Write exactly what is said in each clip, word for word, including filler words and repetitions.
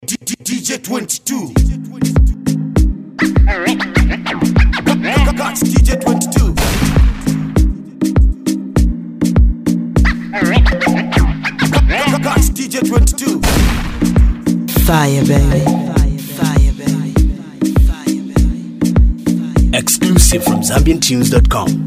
D J twenty-two. Got D J twenty-two. Got D J twenty-two. Fire, baby. Fire, baby. Fire, baby. Exclusive from Zambian Tunes dot com.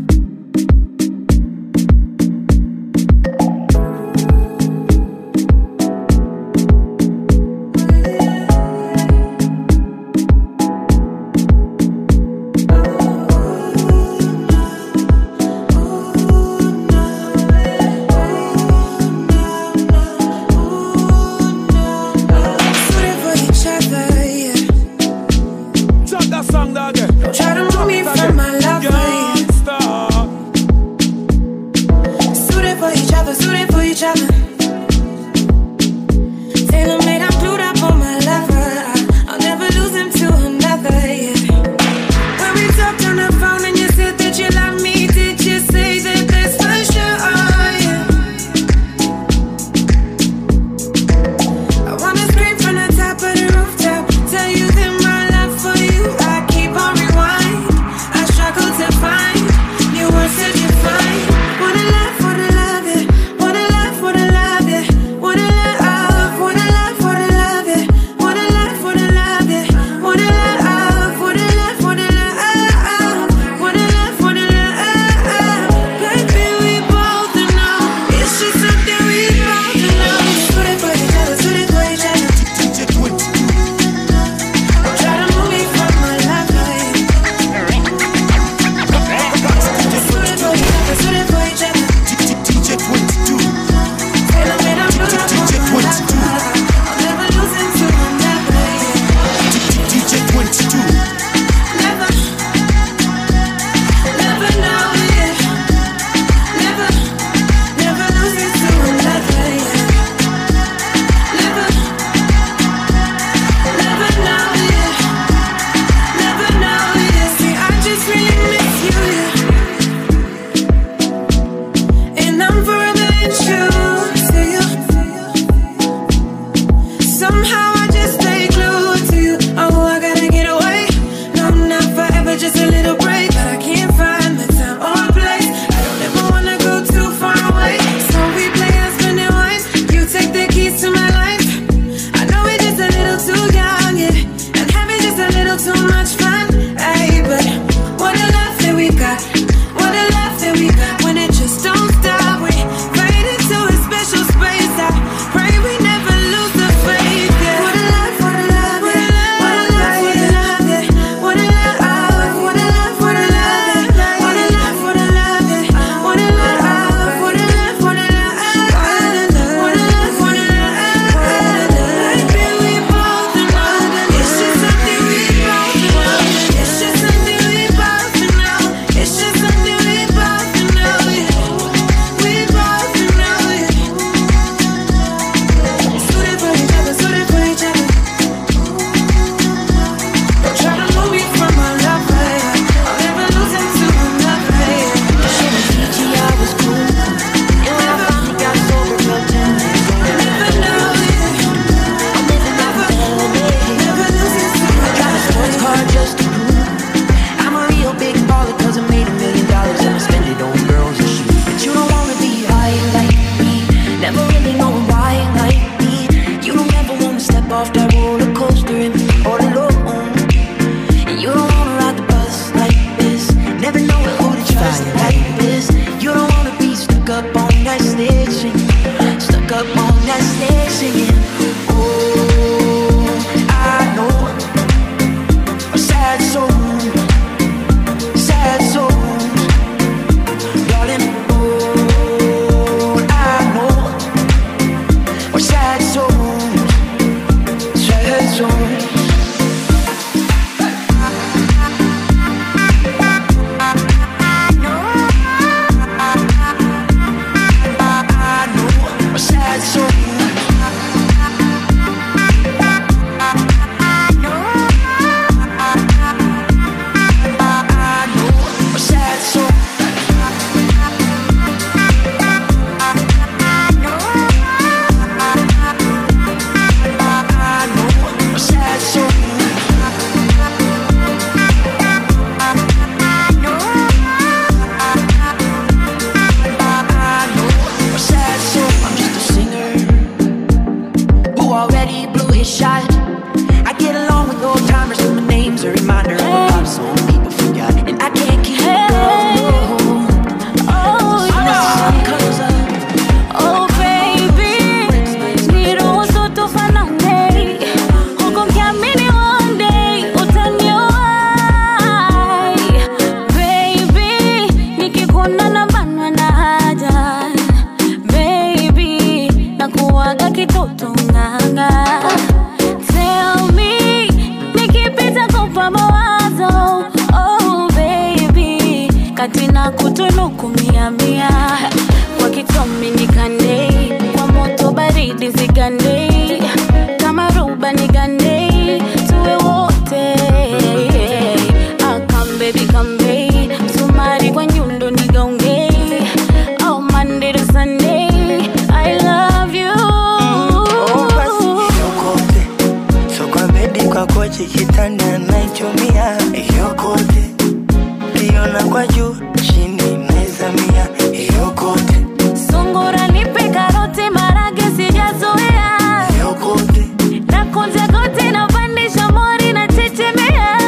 a shot. I get along with old timers, so my name's a reminder of a love song people forgot, and I can't keep it going. Oh, as soon as the sun comes up. Oh baby, niruhusu tufanane, huku nikiamini one day utaniwahi. Baby, nikikuona nabanwa na haja. Baby, nakuwaga kitoto nganga. Tell me, nikipita kupa mawazo. Oh baby, katina kutunuku mia mia. Kwa kitomi nikande, kwa moto baridi zigande. Kama ruba nigande, tuwe wote. Ah, come baby, come baby. Sumari kwa nyundo nigaunge. Oh, Monday to Sunday, I love you. Oh, basi yokote. So kwa bedi kwa kochi kitanda naichumia. Yokote. Kiona kwa juu, chini mezamia. Yokote. Sungura nipe karoti marage sijazoea. Yokote. Na kunja goti na pandisha mori na chechemea.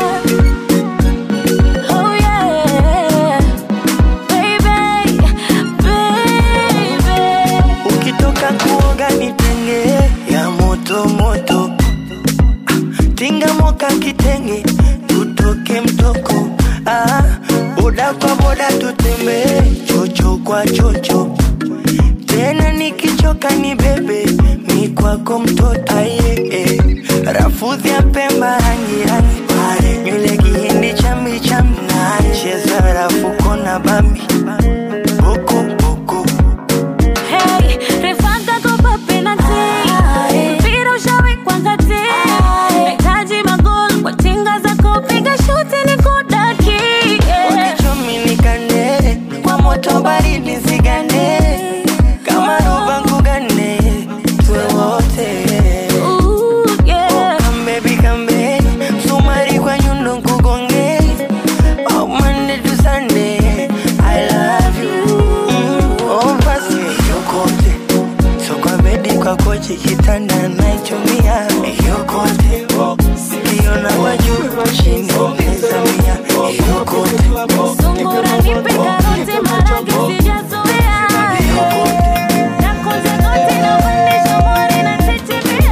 Oh yeah. Baby, baby. Ukitoka kuoga nitenge ya moto moto. Tinga moka kitenge tutoke mtoko. Ah, boda kwa boda tutembe chocho kwa chocho. Tena nikichoka ni bebe mi kwako mtoto aye eh. Rafudhi ya Pemba rangi rangi pare nywele kihindi chambi chambi cheza rafu kona bambi boko boko. Hey, refanga kopa penalty. Mpira ushawekwa ngati. Nahitaji magoli kwa tinga zako, piga shuti nikudaki. Wakichomi nikande kwa moto baridi zigande. Kama roba ngugane tuwe wote. Ooh, yeah. Come baby come baby, sumari kwa nyundo nkugonge. Oh, Monday to Sunday, I love you. Mm, oh basi yokote. So kwa bedi kwa kochi kitanda naichumia. Yokote. Kiona kwa juu, chini mezamia. Yokote. Sungura nipe karoti marage sijazoea. Na kunja goti na pandisha mori na chechemea.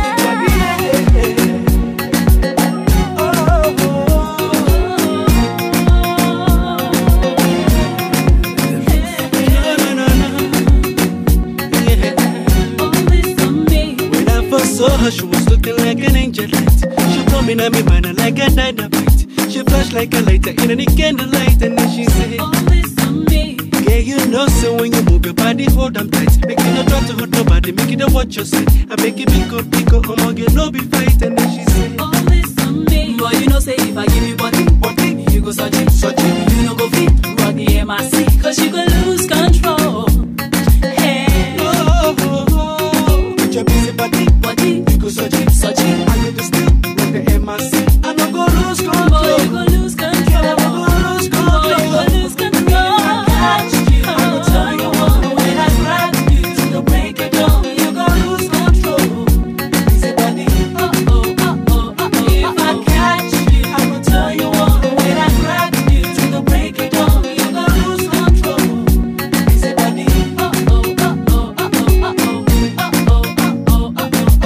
When I first saw her, she was looking like an angel light. She told me na me man like a dynamite. She flashed like a lighter in any candlelight, and then she said, yeah, you know, so when you move your body, hold them tight. Make it not try to hurt nobody, make it a watch your side. I make it big up, big up, I'm get no be fight, and then she said, Boy, you know, say if I give you body, body, you go search it, search it. you know go fit, rock the M I C, cause you go lose control. Hey, Oh, oh, oh, put your busy body, body, you go search it, search it, I go to steal, like the M I C. I no go lose boy, control. you go lose control. I no go lose Boy, control. you go lose control. I catch you, I go tell you one when I grab you, to break it down, you go lose control. Busy body, oh oh oh oh oh. If I catch you, I go tell you one when I grab you, to break it down, you go lose control. Busy body, oh oh oh oh oh oh oh oh oh oh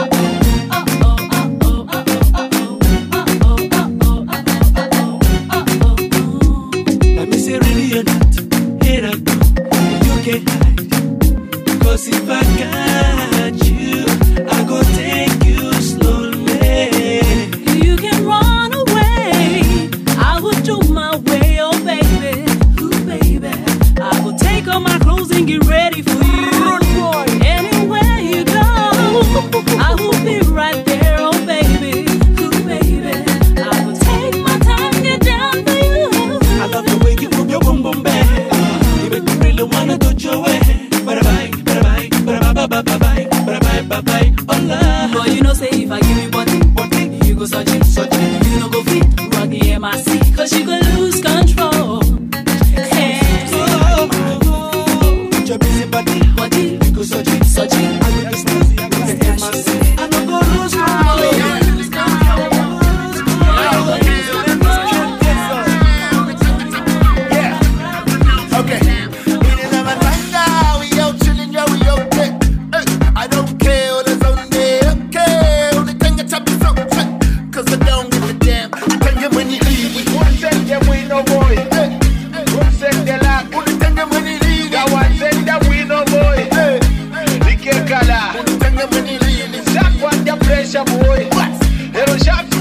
Let me say really or not, here I go, you can't hide. Cause if I got you, I go take you slowly. You can run away, I will do my way, oh baby, ooh baby. I will take off my clothes and get ready for you. Anywhere you go, I will be right there, oh baby, ooh baby. I will take my time to get down for you. I love the way you move your boom boom bang. You make me really wanna do your way. Bye bye, bye bye, bye bye, bye bye, bye bye, bye bye, bye. Oh love. Boy, you know say if I give you body, Body, you go search it, search it. you know go fit, rock the M I C, cause you go lose control. Hey, Oh, oh, oh, put your busy body, body, you go search it, search it, I go to steal, like the M I C. I no go lose control.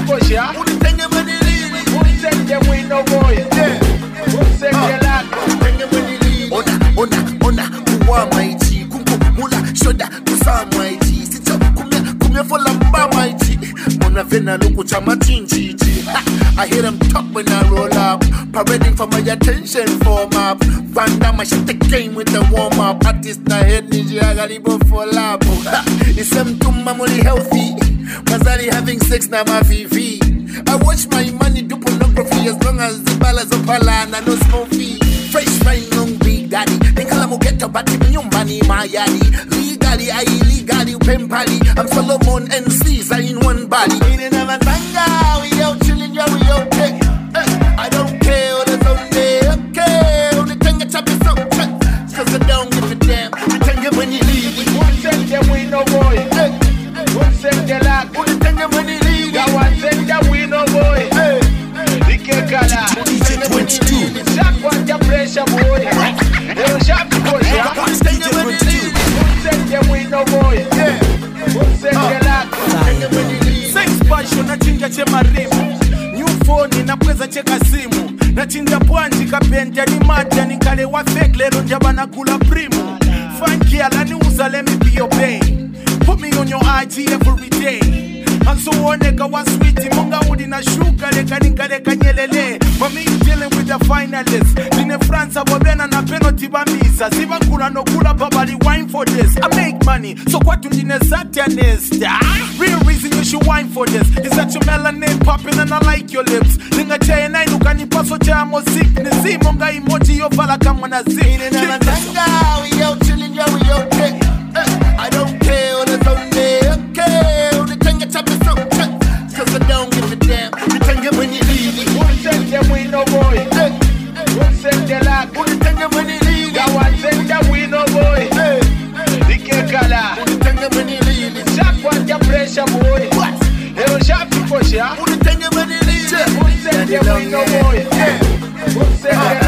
kosha. Unitenge manilini. Unisenge wino boy. Yeah. Unisenge lako. Unitenge manilini. Ona, ona, ona, kuwa maiji. Kungu, mula, shoda, kusa maiji. Sito, kumya, kumya fola mba maiji. Mona vena luku chama chinchiji. I hear them talk when I roll up. Parading for my attention form up. Van Damme, I shut the game with the warm up. Artist na head ninja, I got it for lap. It's some tumma muli healthy. Mazali having sex na my V V. I watch my money do pornography as long as the balance of palana no small fee. Fresh fine young big daddy. Nikala mo get to bati nyumbani mayadi. Legally, I illegally pempali. I'm Solomon and Caesar in one body. In another tanga, we out chilling, yeah, we okay. Hey, I don't care what it's on there, okay. Only thing it's up is so check. Cause I don't give a damn. You can get when you leave. Unisenge wino boy. Hey, Unisenge lako. unitenge when you leave. Yawansenge wino boy. Hey, Likekala. D J twenty-two. Shakwa ya pressure boy. Leo shaku kosha. Unitenge when you leave. Unisenge wino boy. Yeah. Unisenge lako. Unitenge when you leave. Sex passion na chinja che marimu. New phone na pweza cheka simu. Na chinja pwanji kapenta ni mata ni kale wa fake lero njaba na kula primu. Funky ala ni uza let me be your babe. Put me on your I G every day. And so one nigga was sweetie munga udi na shuka leka ningaleka nyelele. Mami you dealing with the finalists. Dine France wabena na penalty bamisa. Siva kula no kula babali wine for this. I make money so kwa tundine satanist. Real reason you should wine for this is that your melanin popping and I like your lips. Ninga chae na inuka ni paso jamo sickness. Si munga emoji yo fala kama na zi. In another tanga, we out chilling, yeah, we okay. Hey, I don't care what it's on there, okay. Only thing it's up is so check. Cause I don't give a damn. You can get when you leave. Unisenge wino boy. Hey, Unisenge lako. unitenge when you leave. Yawansenge wino boy. Hey, Likekala. unitenge when you leave. Shakwa ya pressure boy. What? Leo shaku kosha. Unitenge when you leave. Unisenge wino boy. Yeah. Unisenge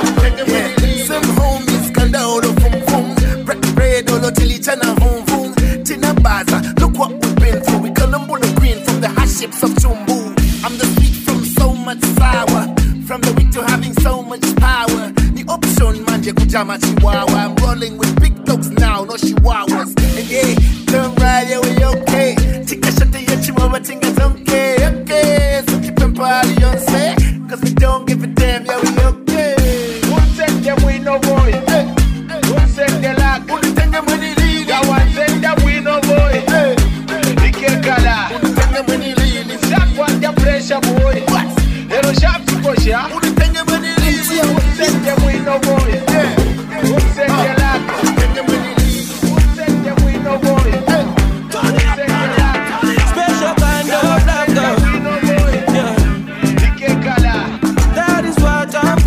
lako. Some homies can down from from break bread all till each other home boom. Tina Baza, look what we've been through. We Colombo the green from the hardships of Chumbu. I'm the sweet from so much sour. From the weak to having so much power. The option man, kujama chihuahua. I'm rolling with big dogs now, no chihuahuas. And yeah, turn right, yeah, we okay. Tika shata ya chihuahua, tinga donkey, okay. So keep them party on set. Cause we don't give a damn, yeah, we okay. Unisenge wino boy. Unisenge lako. Unitenge when you leave. Yawansenge wino boy. Hey, Likekala. unitenge when you leave. Shakwa ya pressure boy. What? Leo shaku kosha. Unitenge when you leave. Unisenge wino boy. Yeah. Unisenge lako. Unitenge when you leave. Unisenge wino boy. Hey, Unisenge lako. Special kind of love, girl. Wino boy. Yeah, Likekala. that is what I'm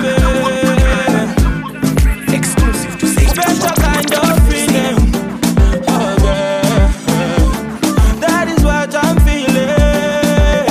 giving. Exclusive to say. Special kind of feeling. Oh, girl. That is what I'm feeling.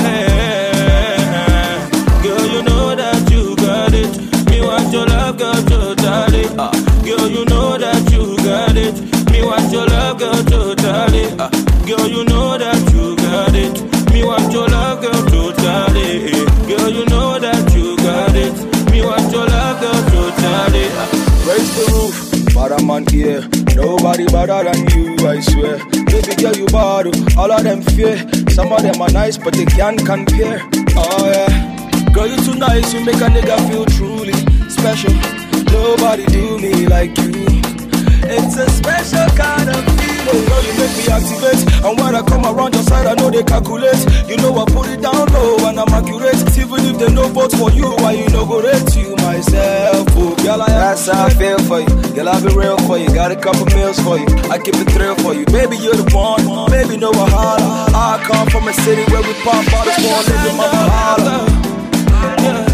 Girl, you know that you got it. Me want your love, girl, totally. Uh, girl, you know that you got it. Me want your love, girl, totally. Uh, girl, you know that you got it. Me want your love, girl, totally. Girl, you know that you got it. Me want your love, girl, totally. Uh, Raise the roof, but I'm on here. Nobody better than you, I swear. Baby girl, you bad, all of them fear. Some of them are nice, but they can't compare. Oh yeah, girl, you too nice, you make a nigga feel truly special. Nobody do me like you. It's a special kind of feeling. Girl, you make me activate. And when I come around your side, I know they calculate. You know I put it down low and I'm accurate. Even if they know vote for you, why you no go rate you myself? Oh, girl, I that's how I feel for you. Girl, I'll be real for you. Got a couple meals for you. I keep it thrill for you. Baby, you're the one. Baby, no wahala. I come from a city where we pop bottles for a living mama holla. Yeah.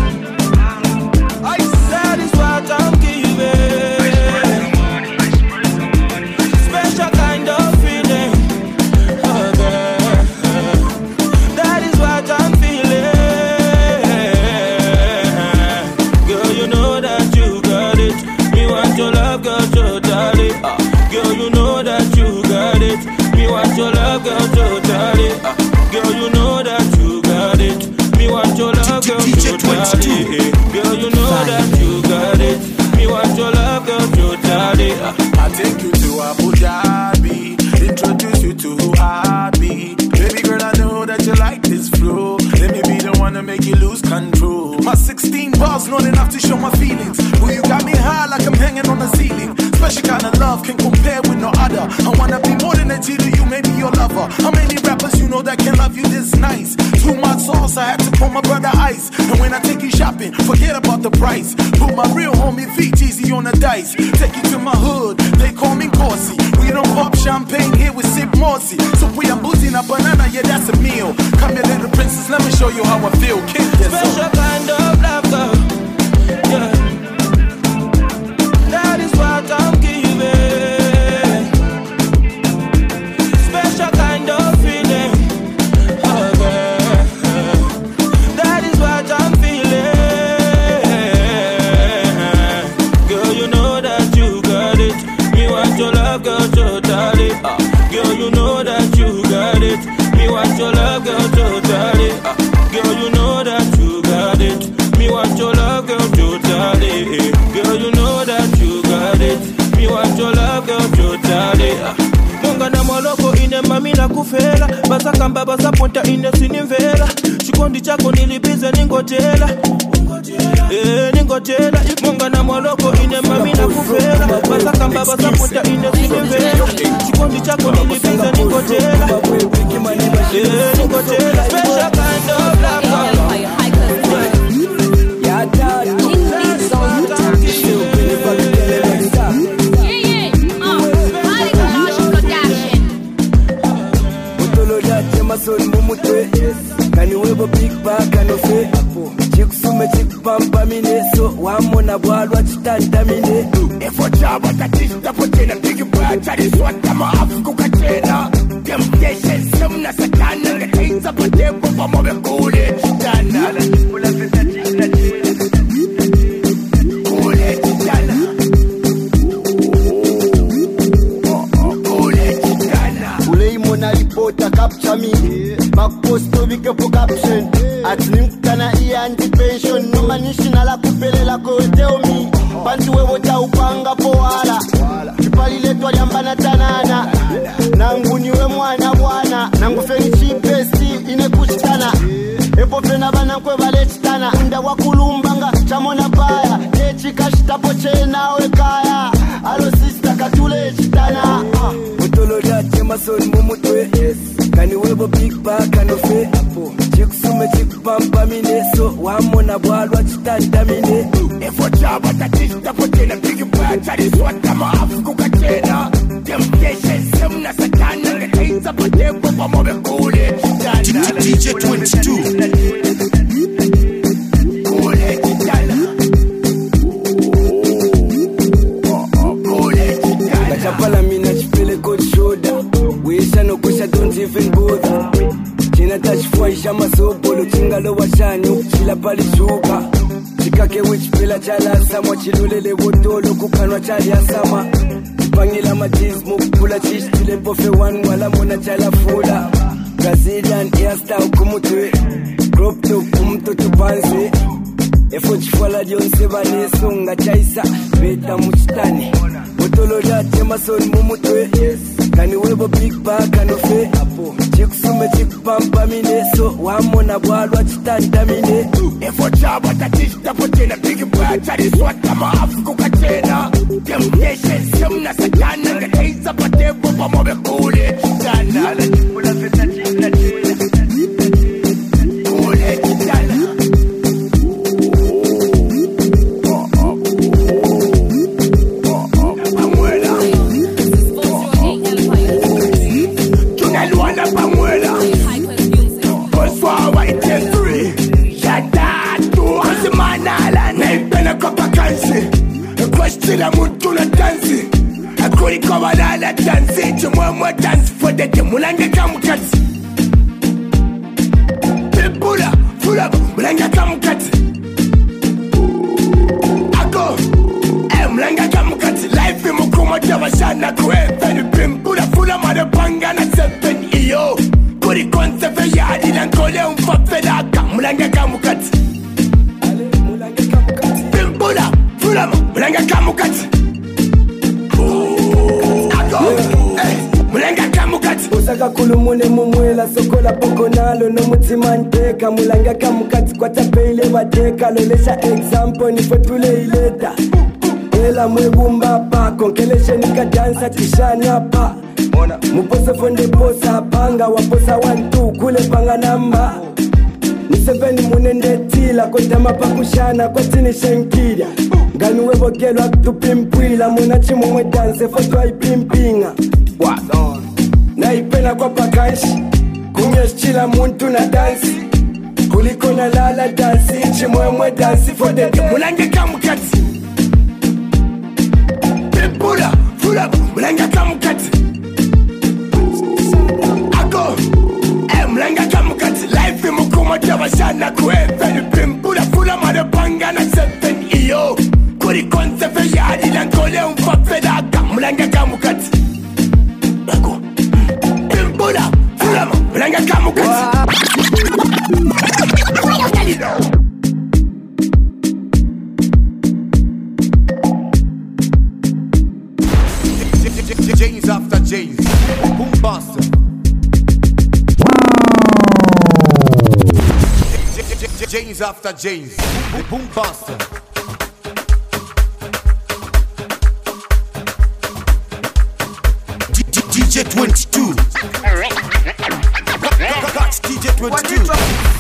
That is what I'm giving. Special kind of feeling. Oh, girl. That is what I'm feeling. Girl, you know that you got it. Me want your love, girl, totally. Uh, girl, you know that you got it. Me want your love, girl, totally. Uh, girl, you know that you got it. love, girl, totally. Girl, you know that you got it. Me want your love, girl, totally. I'll take you to Abu Dhabi, introduce you to who I be. Baby girl, I know that you like this flow. Let me be the one to make you lose control. My sixteen bars not enough to show my feelings. Well, you got me high like I'm hanging on the ceiling. Special kind of love can compare with no other. I wanna be more than a G to you, maybe your lover. How many rappers you know that can love you this nice? Too much sauce, I had to call my brother Ice. And when I take you shopping, forget about the price. Put my real homie feet easy on the dice. Take you to my hood, they call me Corsi. We don't pop champagne here, we sip Morsey. So we are boozing a banana, yeah, that's a meal. Come here, little princess, let me show you how I feel. Kick this special up. Kind of love, girl. Yeah. That is what I'm giving. Special kind of feeling. Oh, girl. That is what I'm feeling. Girl, you know that you got it. Me want your love, girl, totally. Uh, girl, you know that you got it. Me want your love, girl, totally. Uh, girl, you know that you got it. Me want your love, girl, totally. Girl, you know that you got it. Me want your love, girl, totally. Munga na moloko ine mami na kufela. Basa kamba basa ponta ine sinimvela. Chikondi chako nilibize ningotela. Eh, ningotela. Munga na moloko ine mami na kufela. Basa kamba basa ponta ine sinimvela. Chikondi chako nilibize ningotela. Eh, ningotela. Special kind of love. Yeah, dad. Masol mumutwe kani webo big bag kano fe chikusume chikupampa mine so wamona bwalwa chitandamine efo chaba tatista potena big bag chariswata maafuku kachena temptation semna satana ngetainza potempo pamobe kule chitana kula pesa china kule chitana kule chitana kule imona ripota capture me back post to big up caption at nimkana iandi pension no manishina la kupelela ko tell me bantu wewe taupanga poala kipali letu aliambana tanana nangu niwe mwana bwana nangu feni chipesti inekushitana epo pena bana kwe balechitana unda wakulumbanga chamona baya echikashitapo chenawe kaya alo sister katule chitana utolo date mason mumutwe kani webo big bag kano fe chikusume chikupampa mine so wamona bwalwa chitandamine efo chaba tatista potena big bag chariswata maafuku kachena temptation semna satana ngetainza potempo pamobe kule chitana D J twenty-two kule chitana kule chitana kachapala mina chipele cold shoulder wisha no kusha don't even bother china tashfuaisha masopolo chingalo washanyo chila pali shuka chikake wichipela chala samwa chilulele botolo kukanwa chali asama pangila matismo kula chishile pofe one wala mona chala fula Brazilian hairstyle kumutwe crop top kumto tupanze efo chifala jonse baneso nga chaisa beta muchitani botolo date mason mumutwe kani webo big bag kano fe chikusume chikupampa mine so wamona bwalwa chitandamine efo chaba tatista potena big bag chariswata maafuku kachena temptation semna satana ngetainza potempo pamobe kule chitana kula pesa china kule chitana Sila mutu na dansi akuri kwa walala dansi chumwa mwa dansi fode ke mulanga kamukati pepula fulaba mulanga kamukati ako eh mulanga kamukati life imukuma tabashana kwe pepula fula mada panga na seven iyo kuri konse fe yadi na nkole umfapelaka mulanga kamukati Pimpula fulama mulanga kamukati mulanga kamukati Osaka kulumune mumwela sokola poko nalo no mutima nteka mulanga kamukati kwa tapele bateka lolesha example ni fotule ileta ela mwegumba pa konkeleshe nika dansa tishana pa mupose fonde posa panga waposa wantu kule panga namba Niseveni munende tila kotama pakushana kwa tini shenkida Ngani webo gelo aktupimpwila muna chimu mwe danse fotwa ipimpinga Na ipena kwa pakanshi Kumyeschila muntu na dansi Kuliko na lala dansi Chimwe mwe dansi fode Mulange kamukati Pimpula fula mulange kamukati Ako Eh mulange kamukati Life mukuma tabashana kuefe Pimpula fula madepanga na seven iyo Kuri konse fe yadi Lankole umfapedaka Mulange kamukati Ako Pimpula fula mulange kamukati James after James, boom bastard. James after James, boom bastard. D J twenty-two. That's D J twenty-two.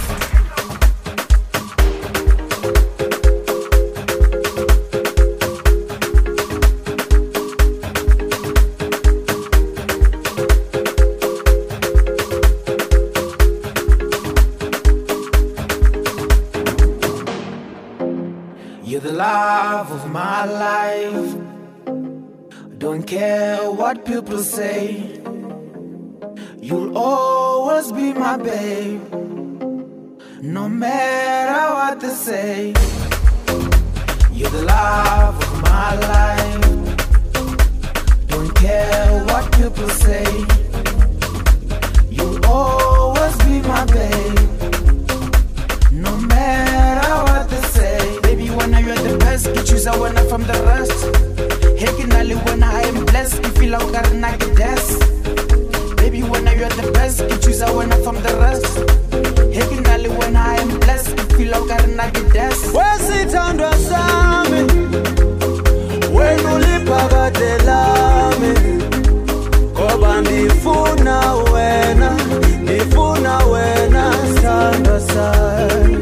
You're the love of my life. Don't care what people say. You'll always be my babe, no matter what they say. You're the love of my life. Don't care what people say. You'll always be my babe, no matter what they say. Baby, when you're the best, you choose a winner from the rest. Hekinali when I am blessed, you feel like I can get this. Baby, when you're the best, you choose a winner from the rest. Hekinali when I am blessed, you feel like I can get this. Where's it under Sami? When you live about the lame, Koba nifuna wena, nifuna wena, sanda sai.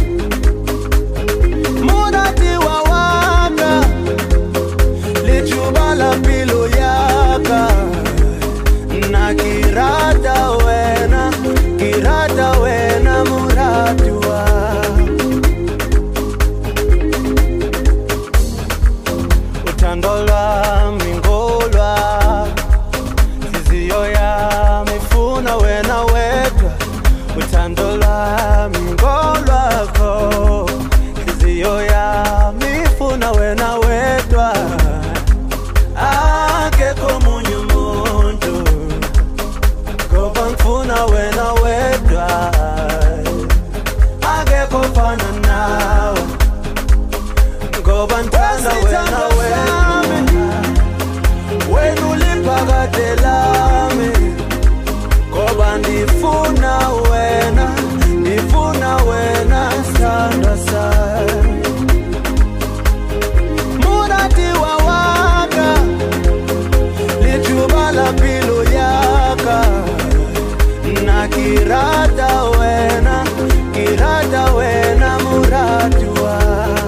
Mudati wa wanga, lichubala pilo yaka, na kirata wena, kirata wena muratua. Utandolwa mingolwa, ziziyo ya mifuna wena wetwa. Utandolwa mingolwa ko, ziziyo ya mifuna wena wetwa. Akeko munyu muntu, koba mfuna wena wetwa. Akeko fana nawe, koba ntanda wena wetwa. Wenu lipagatelame, koba ndifuna wena, ndifuna wena sanda sai. Murati wa waka, lichubala pilo yaka, na kirata wena, kirata wena murati wa.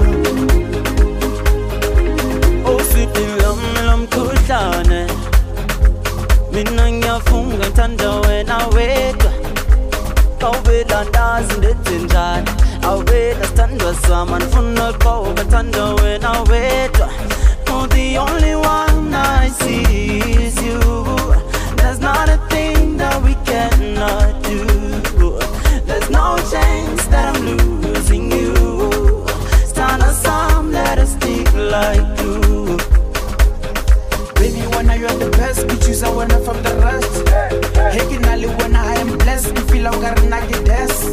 Lam lam kutane, minanya funga tanda wena weka. Kawela ndazi ndetinjani, awela standwa sama nfuna koga tanda wena weka. Oh, the only one I see is you. There's not a thing that we cannot do. There's no chance that I'm losing you. Stand us some, let us stick like glue. Baby, when you're the best, you choose a winner from the rest. Hekinali when I am blessed, you feel like I can get this.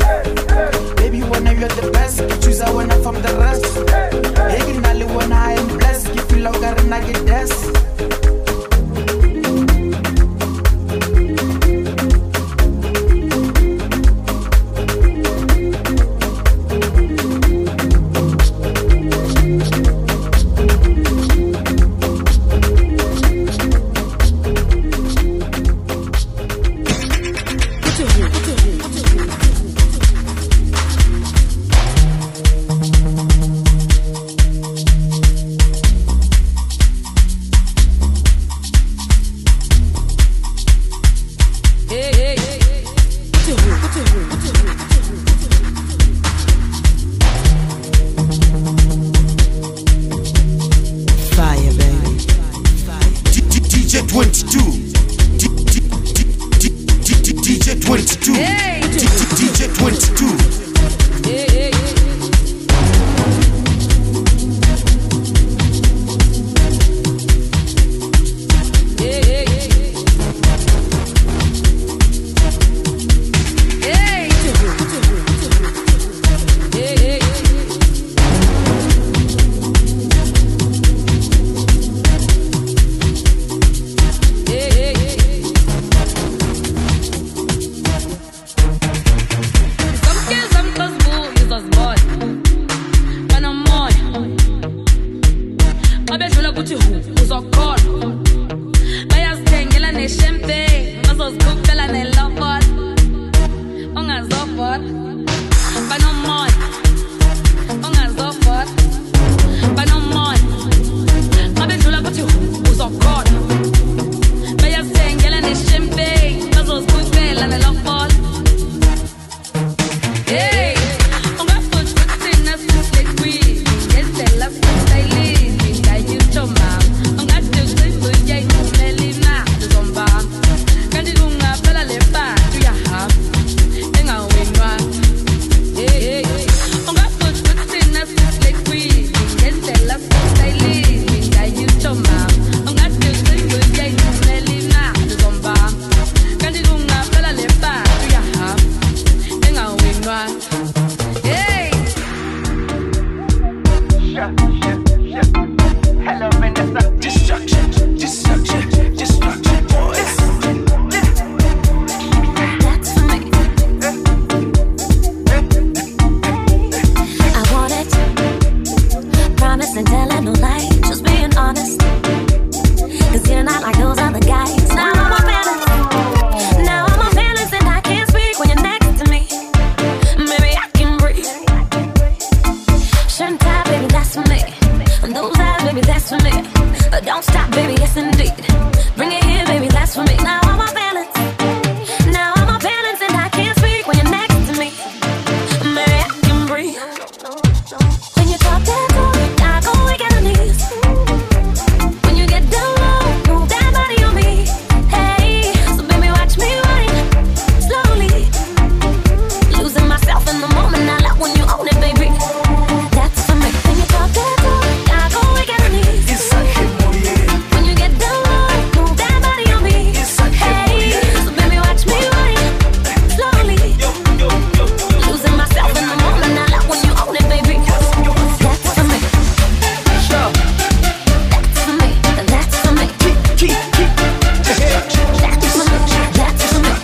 ungazofort banomoya ungazofort banomoya mabedlula bathi uzokhona bayasengela ne-champagne bazozibukela nelofola. Hey, ungafuthi kuthina sislekwini ngendlela sisayilini ngayithoma ungathi usibuye imelina zombamba kanti kungaphela le bantu yahamba engawinwa. Hey, ungafuthi kuthina sislekwini ngendlela sisayilini ngayithoma ungathi usibuye imelina zombamba kanti kungaphela le bantu yahamba engawinwa. Hey, Hello, Vanessa. Destruction, destruction, destruction, boys. That's for me. I want it. Promise and telling no lie. Just being honest. Cause you're not like those other guys. Now I'm a balance. Now I'm a balance and I can't speak when you're next to me. Maybe I can breathe. Shouldn't I, baby, that's for me. And those eyes, baby, that's for me. Uh, don't stop, baby, yes indeed. Bring it here, baby, that's for me. Now I'm a balance. Now I'm a balance and I can't speak when you're next to me. Maybe I can breathe. When you talk that talk, I go weak at the knees. When you get down low, move that body on me. Hey, so baby, watch me wine slowly. Losing myself in the moment, I love when you own it, baby. That's for me. When you talk that talk, I go weak at the knees. When you get down low, move that body on me. Hey, so baby, watch me wine slowly. Losing myself in the moment, I love when you own it, baby. That's for me. That's for me. That's for me. That's for me. That's for me.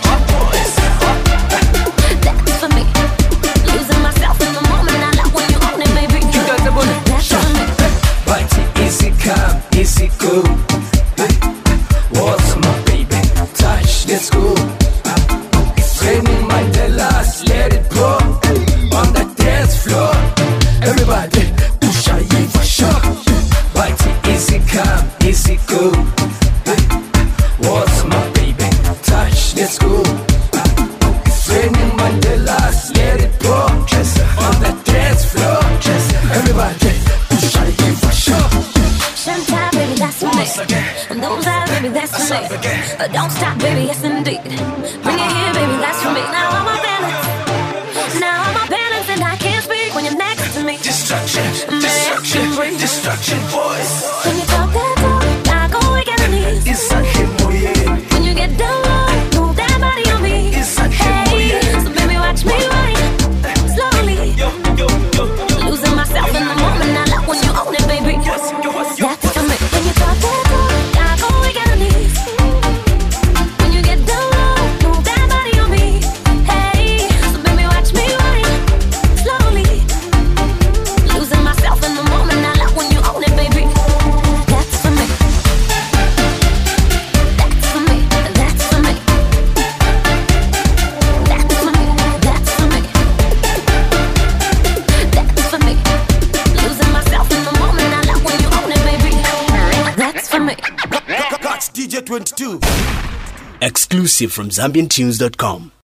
That's for me. Losing myself in the moment, I love when you own it, baby. That's for me. But easy come, easy go. What's my baby? Touch, let's go. It's raining, my Dallas, let it go. On the dance floor, everybody push a you for sure. But easy come, easy go. What's my baby? Touch, let's go. It's raining, my Dallas, let it go. On the dance floor, everybody push a you for sure. Shouldn't I, baby, that's for me. And those eyes, baby, that's for me. Uh, don't stop, baby, yes indeed. Bring it here, baby, that's for me. Now I'm a balance. Now I'm a balance and I can't speak when you're next to me. Destruction, destruction, destruction, boys. When you talk that talk, I go weak at the knees. When you get down low, move that body on me. Hey, so baby, watch me wine slowly. Losing myself in the moment, I love when you own it, baby. That's for me. When you talk that talk, I go weak at the knees. When you get down low, move that body on me. Hey, so baby, watch me wine slowly. Losing myself in the moment, I love when you own it, baby. That's for me. That's for me. That's for me. That's for me. That's for me. That's for me. Losing myself in the moment, I love when you own it, baby. That's for me. Catch D J twenty-two. Exclusive from Zambian Tunes dot com.